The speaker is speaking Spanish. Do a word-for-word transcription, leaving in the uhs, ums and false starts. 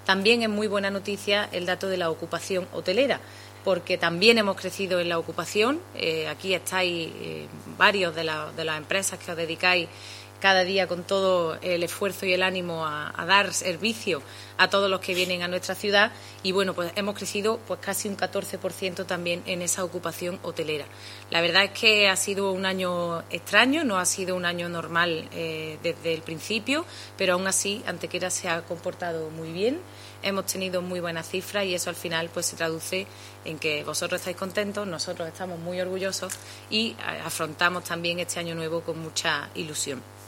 También es muy buena noticia el dato de la ocupación hotelera, porque también hemos crecido en la ocupación. Eh, aquí estáis eh, varios de, la, de las empresas que os dedicáis cada día con todo el esfuerzo y el ánimo a, a dar servicio a todos los que vienen a nuestra ciudad, y bueno, pues hemos crecido pues casi un catorce por ciento también en esa ocupación hotelera. La verdad es que ha sido un año extraño, no ha sido un año normal eh, desde el principio, pero aún así Antequera se ha comportado muy bien. Hemos tenido muy buenas cifras y eso al final pues se traduce en que vosotros estáis contentos, nosotros estamos muy orgullosos y afrontamos también este año nuevo con mucha ilusión.